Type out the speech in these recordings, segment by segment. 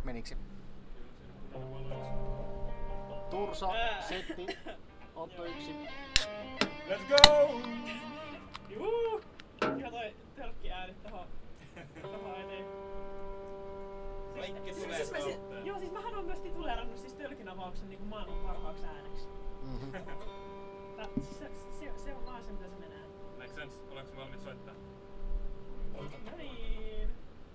Meniksi? Tursa, setti, Otto 1. Let's go! Juu! Ihan toi tölkki äänet tohon eteen. Kaikki tulee kautteen. Joo, siis mähän oon myös tituleerannut siis tölkin avauksen niinku maailman parhaaksi ääneksi. Se on vaan se mitä se menee. Make sense. Oletko valmiit soittaa? No niin.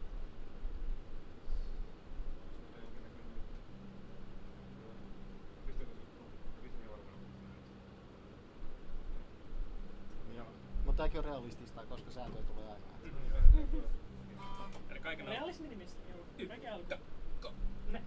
Joo. Mutta tääkin on realistista, koska säätöä tulee aina. Eli kaiken alku. Realismi nimissä. Joo. Kaiken alku. Ne.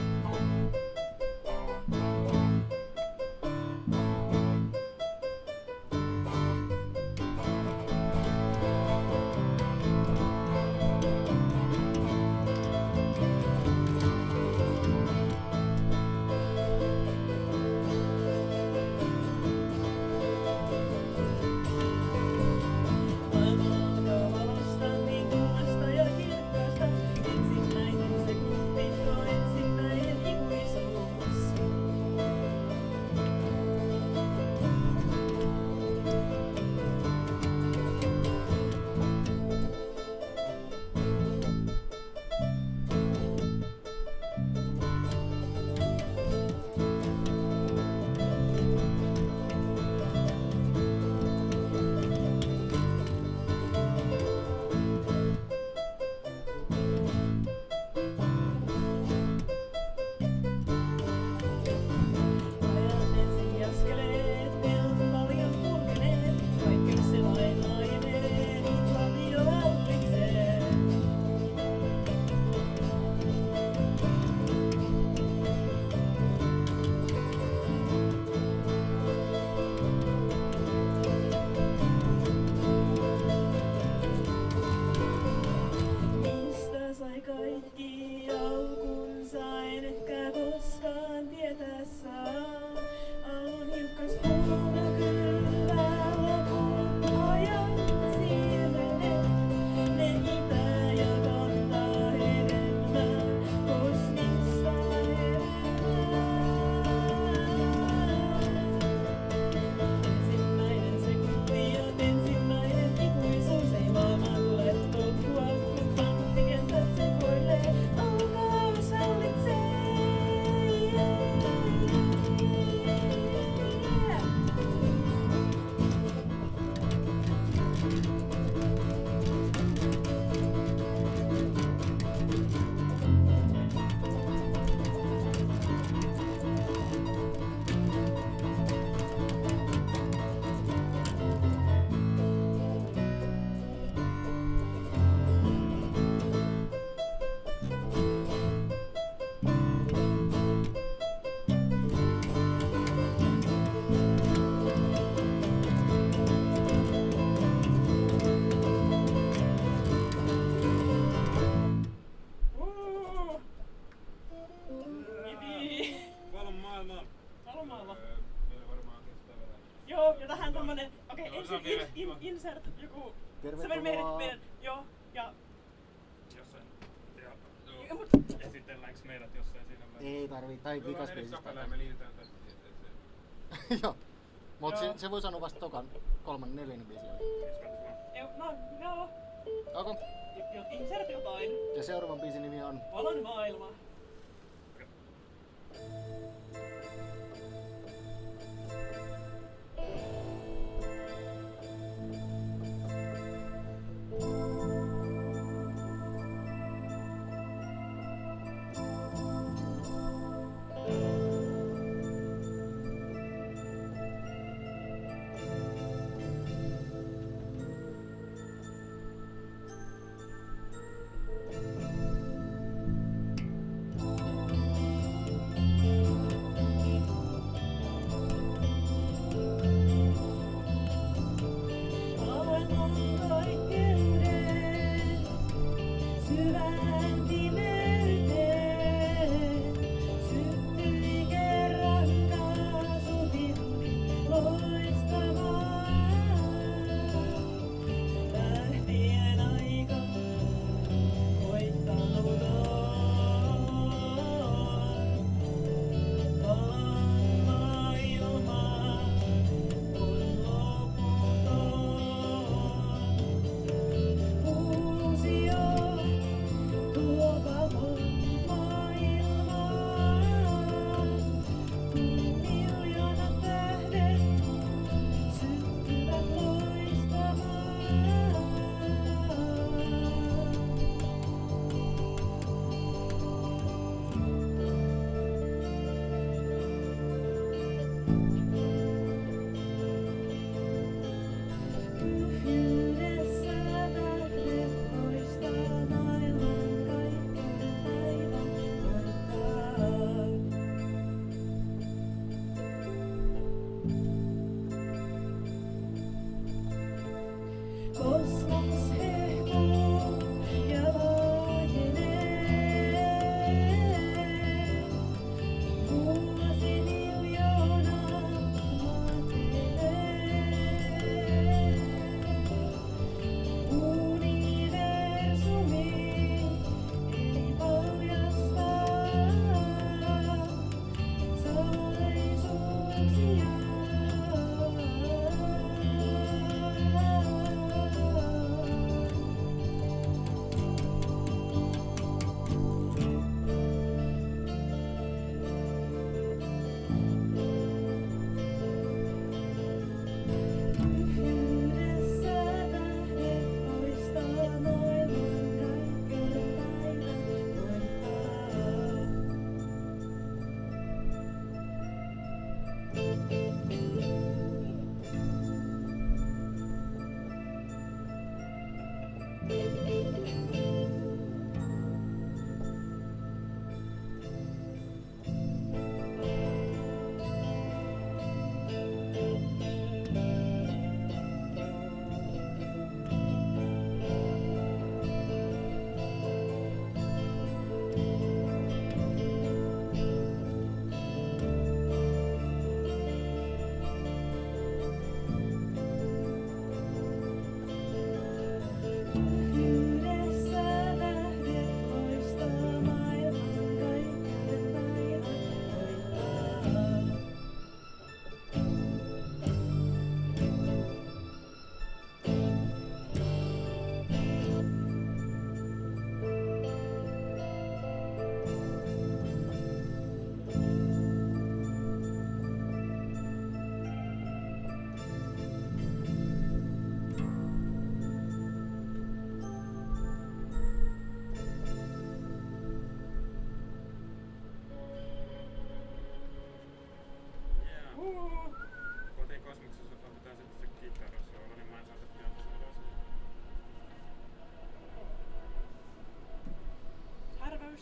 Joo, ja tähän tommonen, insert, joku, se meni meidän, joo, ja... Jossain, esitelläänkö meidät jossain siinä välissä? Ei tarvii, tai vikaspiisistä. Me liitetään tästä tieteeseen. Joo, mut se voi sanoa vasta tokan 3. 4. biisin jälkeen. Joo. Okay. Insert jotain. Ja seuraavan biisin nimi on... Valon maailma.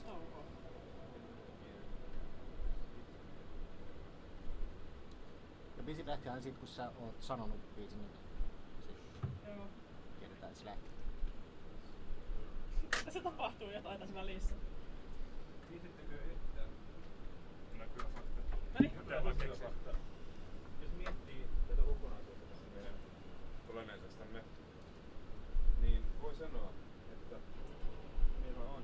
Onks tää ok? Ja biisi lähti aina sit kun sä oot sanonut biisin nimen. Joo. Tiedetään et se lähti. Se tapahtuu jotain tässä välissä. Tiedättekö, että... No kyllä fakta. Noniin. Tää vaan keksii. Jos miettii tätä kokonaisuutta tästä meidän planeetastamme, niin voi sanoa, että meillä on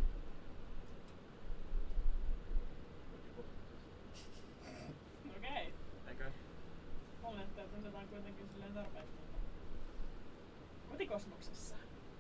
Okei. eikö? Planeettoja tunnetaan kuitenkin silleen tarpeeksi. Kotikosmoksessa.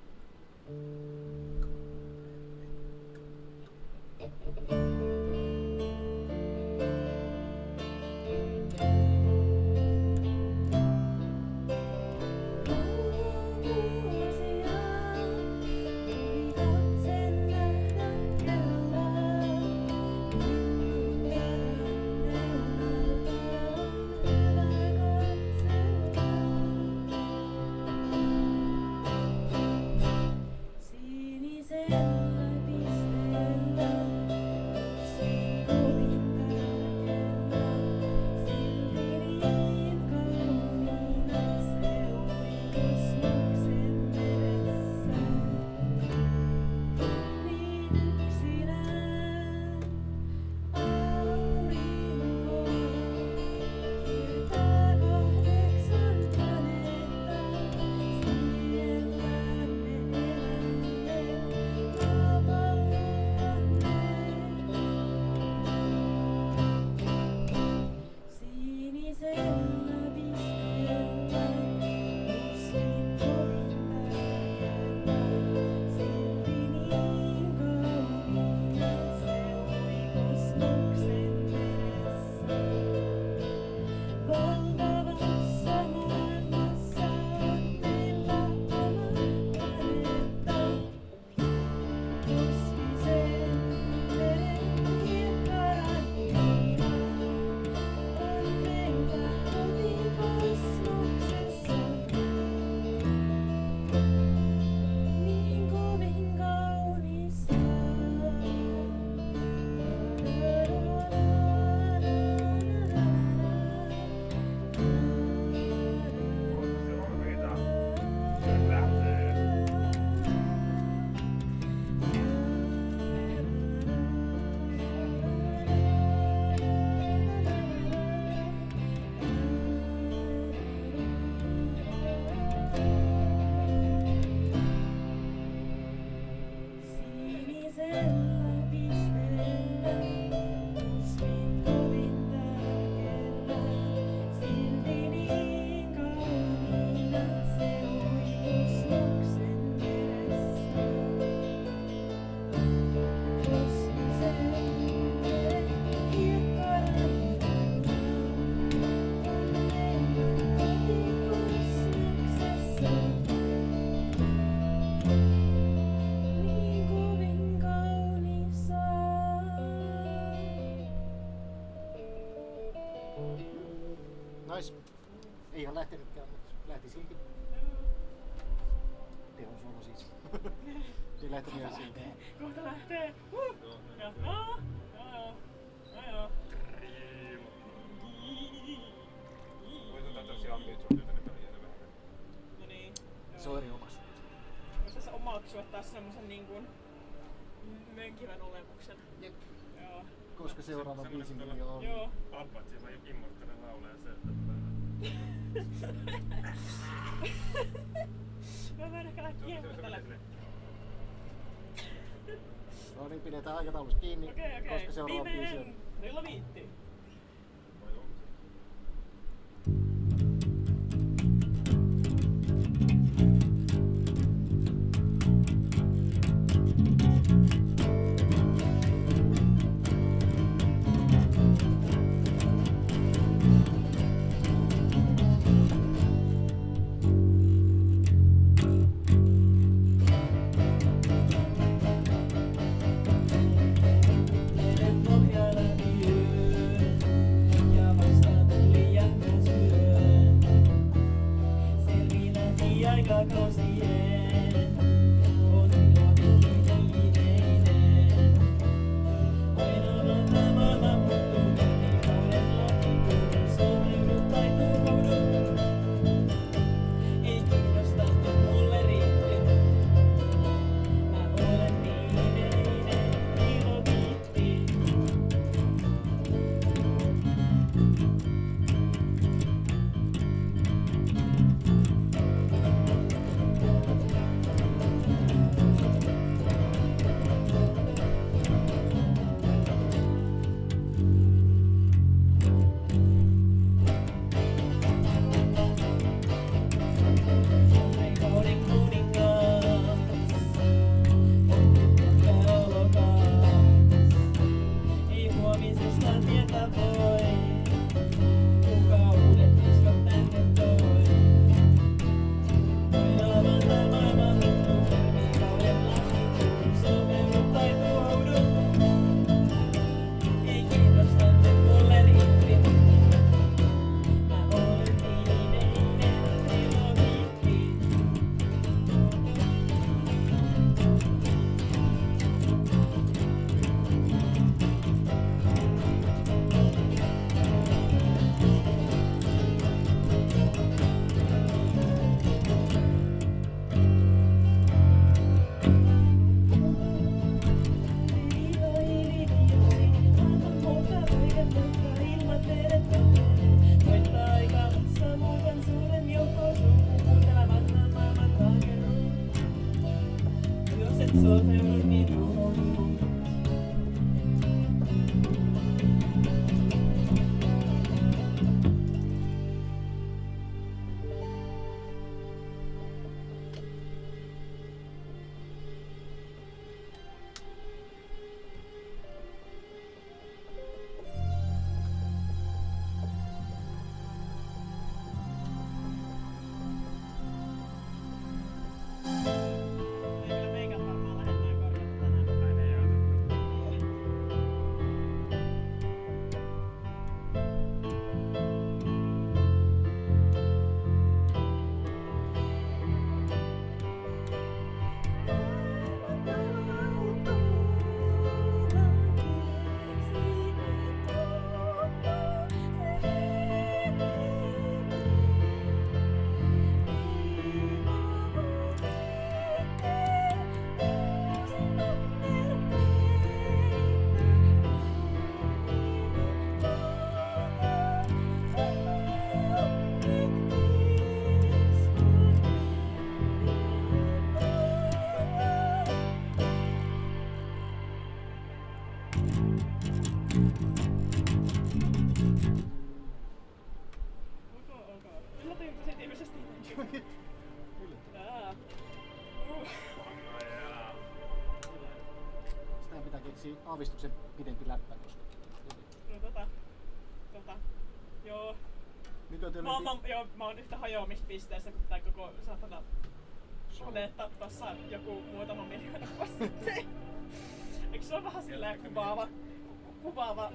Nois. Ei oo lähtenytkään, mutta lähti silti. Tehosolo siis. Ei lähtenyt ihan silti. Kohta lähtee. Jaha. Joo. Voisi ottaa tällaisia ambitioita tänne väliin vähän. No niin. Se on eri omassa. Voisi tässä omaksua taas semmosen niinkun mönkivän olemuksen. Jep. Joo. Koska seuraava biisin nimi on... Joo. Abbat, siellä Immortale laulaa ja se, että... Mä voin ehkä lähteä kiehotella. No niin, pidetään aikataulussa kiinni, Okei. koska seuraava biisi on... Viimeinen. Rilla viitti. Vai onko se? Pohjalla yö. Ok. Yllätyin positiivisesti. Yllätyin. Sitä pitää keksiä aavistuksen pidempi läppä, koska... No joo. Mikä teillä Mä oon yhtä hajoamispisteessä kuin tää koko satana planeetta tossa joku muutama miljoona vuosi sitten. Eikö se ole vähän silleen kuvaava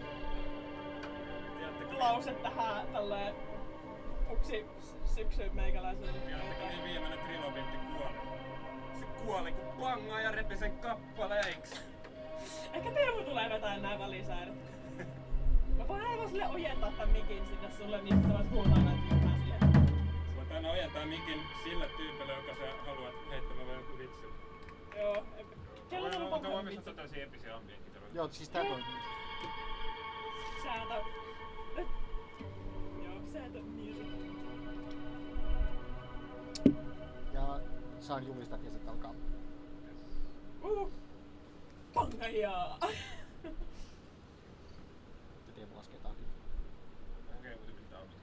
lause tähän tälleen fuksi syksyyn meikäläiselle? Tiedättekö niin viimeinen trilobiitti kuoli? Se kuoli kun pangaa ja repi sen kappaleiksi. Ehkä Teemu tulee vetää nää välisäädöt. Mä voin aivan sille ojentaa tän mikin sinne sulle, niin sä vois kuulla näitä tyhmää silleen. Sä voit aina ojentaa mikin sille tyypille, joka sä haluat heittämään vaan joku vitsi. Joo. Kello on Onko paljon voimista vitsi. tällaisia episiä ambienkin? Joo, siis tää toimii. Sääntö. Joo, sääntö music. Ja saan julistaa, että kesät alkaa. Pangajaa! Ja Teemu laskee tahdin. Okei, mutta pitää olla.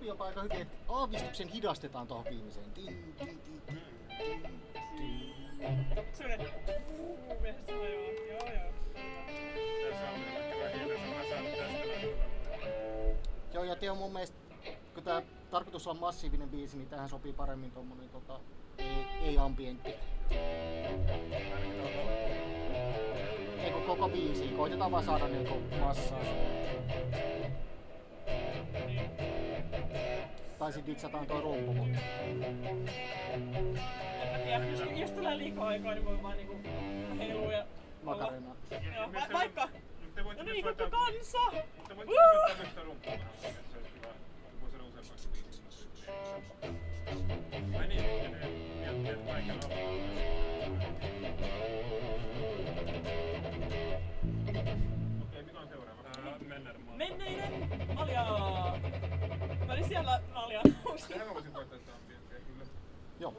sopii jopa aika hyvin, että aavistuksen hidastetaan tuohon viimeiseen. Tin, tin, tin, tin, tin. Sellainen ja sit se hajoaa. Joo. Tässä on ehkä vähän hiljaisen. Mä saan tästä näin. Joo, ja Teo mun mielestä, kun tää tarkoitus on massiivinen biisi, niin tähän sopii paremmin tommonen ei ambientti. Eiku koko biisi, koitetaan vaan saada niinku massaa. Tai sit ditsataan toi rumpu, mutta... En mä tiedä, jos tulee liikaa aikaa, niin voi vaan niinku heilua ja... Makarena. Joo, vaikka... No niin, koko kansa! Te voitte soittaa yhtä rumpua vähän, että se olisi kiva, kun se on useammaksi biisiksi. Ai niin, ja kaiken Okei, mikä on seuraava? Menneiden Aljaa! Mä olin siellä Aljaa nousi. Tähän mä voisin koittaa sitä ambienttia, kyllä. Joo.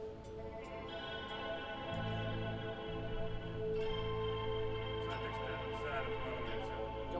Saatteko te säädöt valmiiksi? Joo.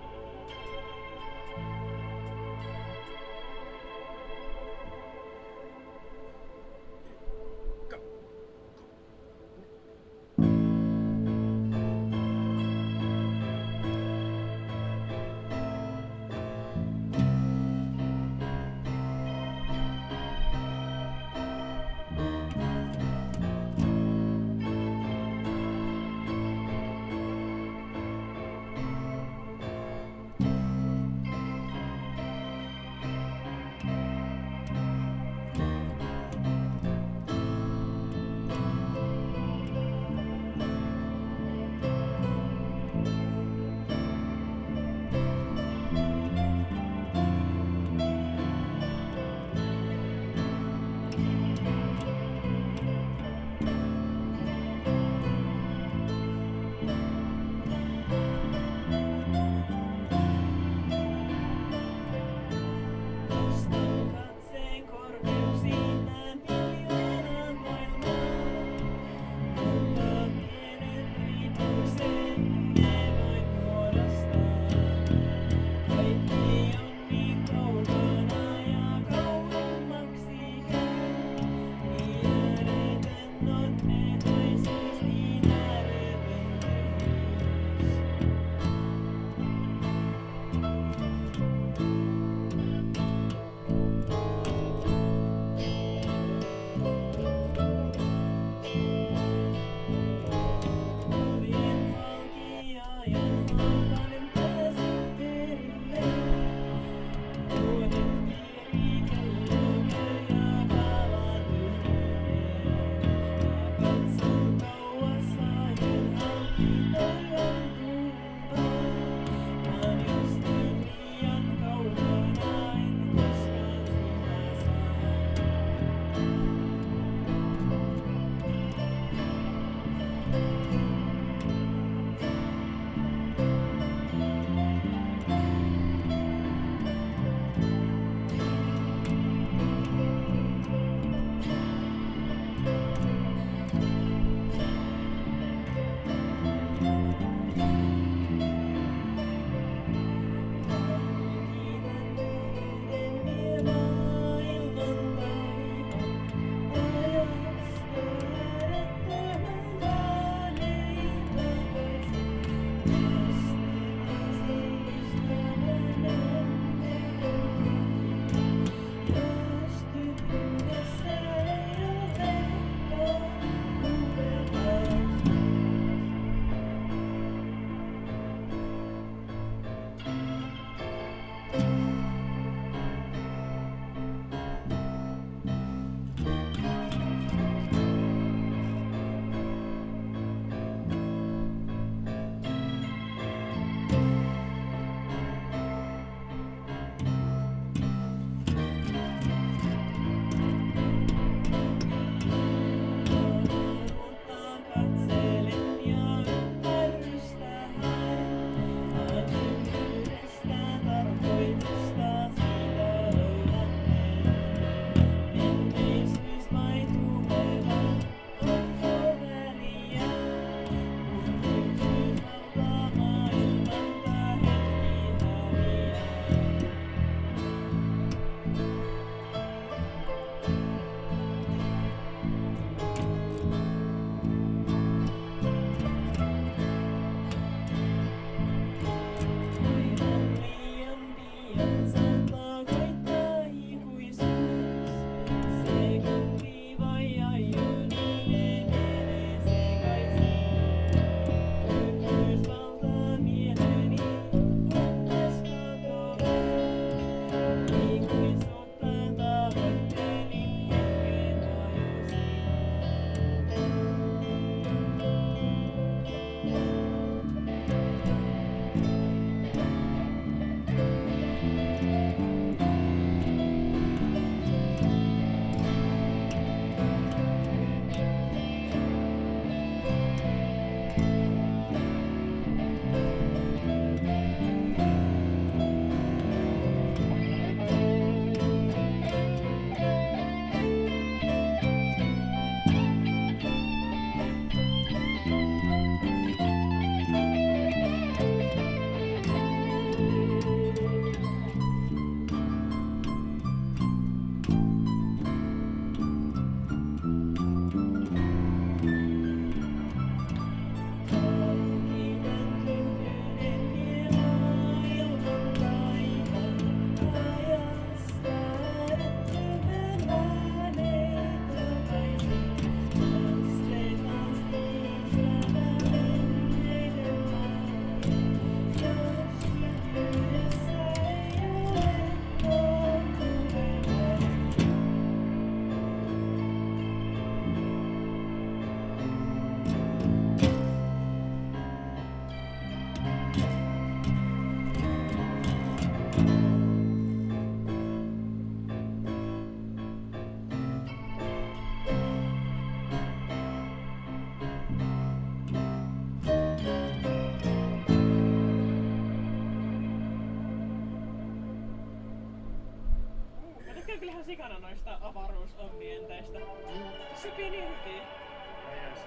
sikana noista avaruusambienteistä. Sopii niin hyvin. Yes.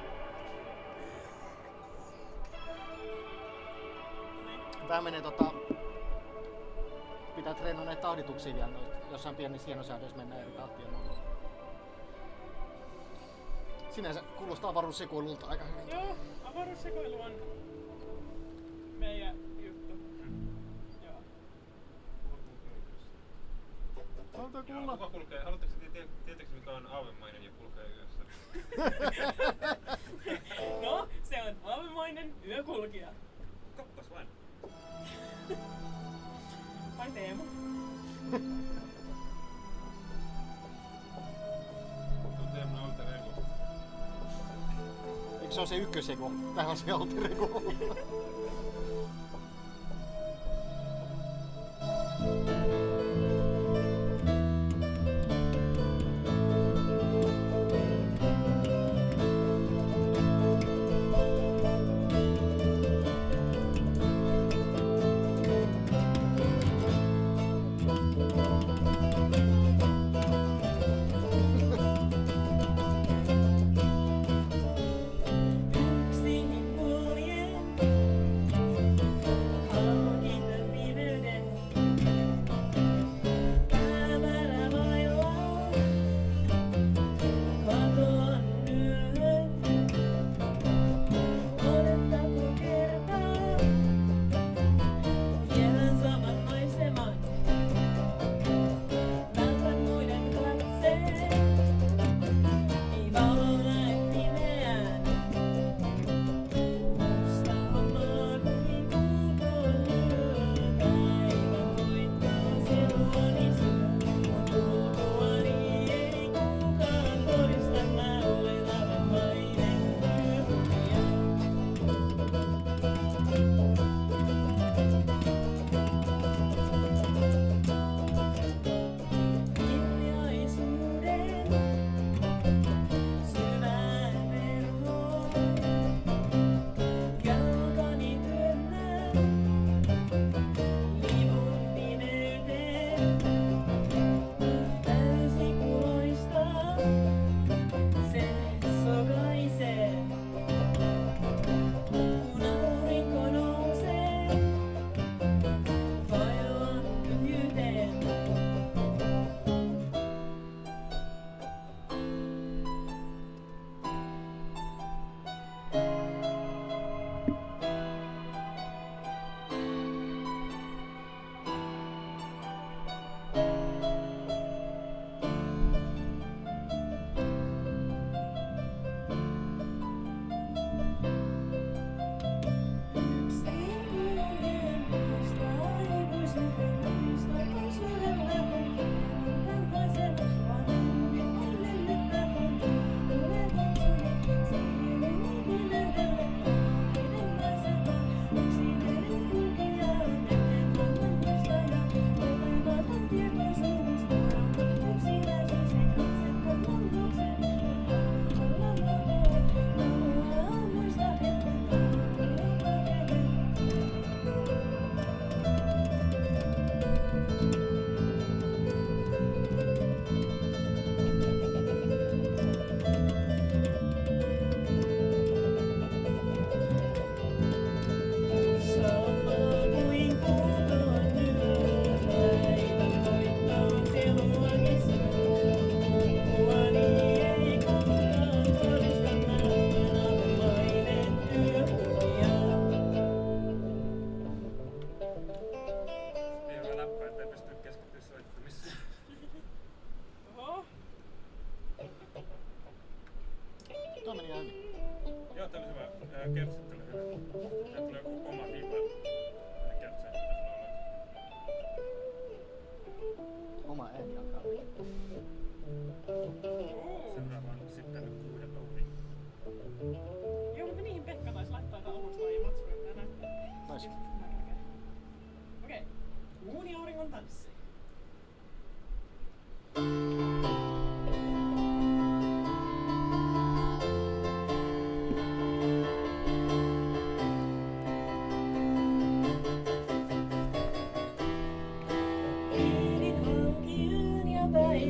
Tää menee pitää treenata näitä tahdituksia vielä noita. Jossain pienissä hienosäädöissä mennään eri tahtia. Sinänsä kuulostaa avaruussekoilulta aika hyvin. Joo, avaruussekoilu on meidän juttu. Joo. Halutaan kuulla. Kuka kulkee? Haluatteko tietääkö mikä on aavemainen ja kulkee yössä? No, se on aavemainen yökulkija. Kappas vain. Vai Teemu? Tuo Teemu on alter ego. Eikö se ole se ykköseko? Tää on se alter ego. kertsittely hyvin. Tää tulee joku oma viva. Kertsen Oma ääni alkaa. seuraava on sitten uuden ouri. Joo, mutta niihin Pekka taisi laittaa jotain alustoja ja matskuja, mitä näyttää. Taisi. Okei. Uuni-auringon tanssi. Eilen halki yön ja päivän.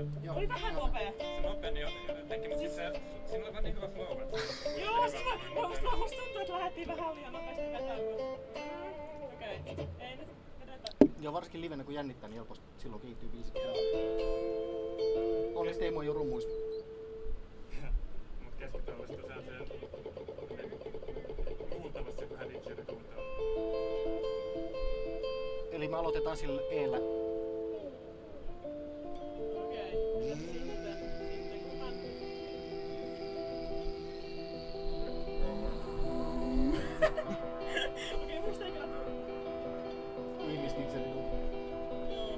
Joo. Oli vähän nopea. Se nopea niin jotenkin, mutta siis siinä oli vaan niin hyvä flow. Joo, musta tuntuu, että lähdettiin vähän liian nopeasti vetää. Okei, ei nyt edetä. Ja varsinkin livenä kun jännittää, niin helposti silloin kiihtyy biisi. Onneksi Teemu ei oo rummuis. Mut keskitallista sellaiseen luultavasti vähän DJ:tä kuuntelua. Eli me aloitetaan sillä eellä. Okei. Ja sitten kun hän... Okei, musta ei kyllä tuu. Ihmisnitseli tuu. Joo.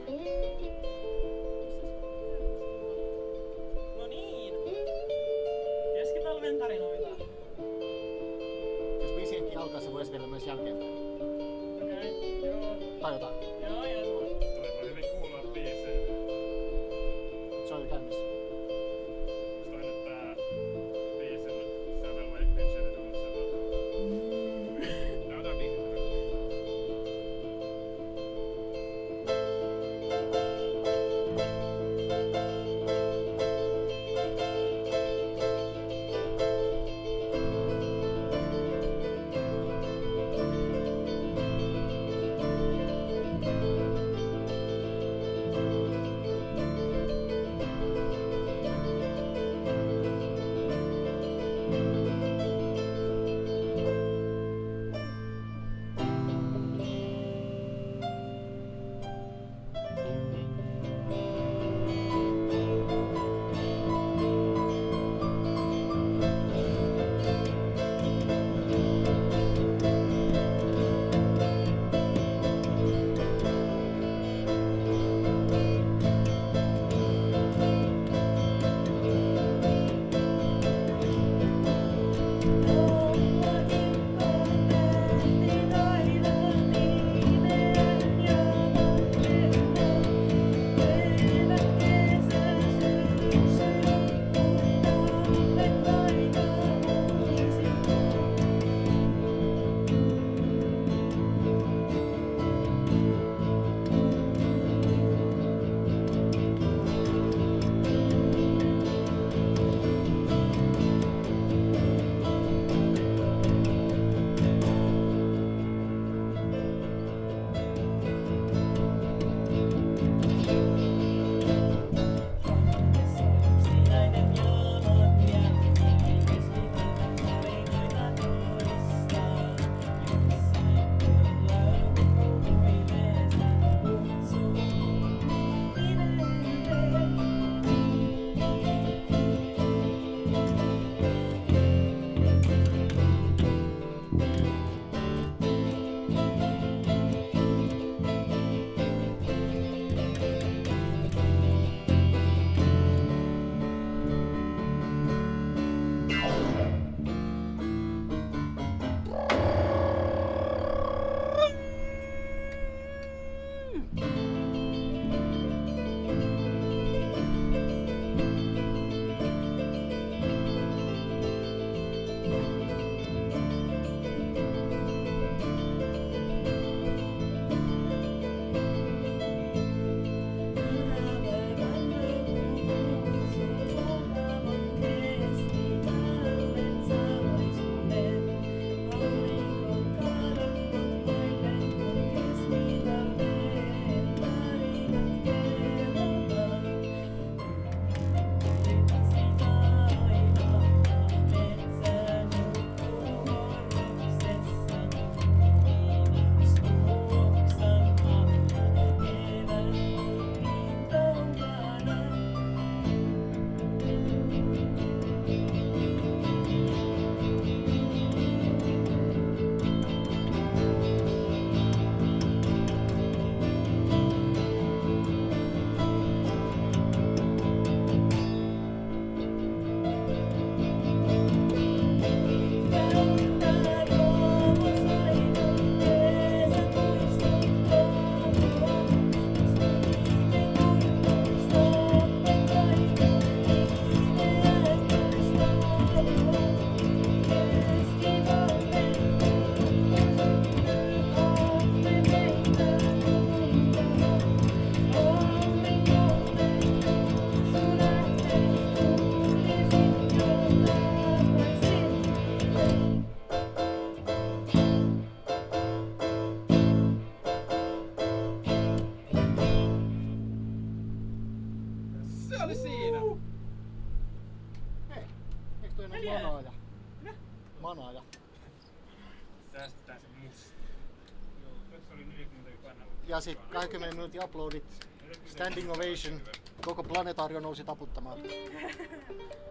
No niin. Keskitalven tarinoita. Jos biisi ehtii alkaa, se voi esitellä myös jälkeenpäin. Okei, joo. Tai jotain. Joo, joo, sama. Toi voi hyvin kuulua biiseen. Se on jo käynnissä. Musta on nyt tää biisin sävel vai DJ:tä tuun sävel. Tää on tää biisin sävel. toinen on 4. manaaja. Mitä? Manaaja. Säästetään se musta. Joo, tässä oli 40 kannalla. Ja sit 20 minuutin uploadit, standing ovation, koko planetaario nousi taputtamaan.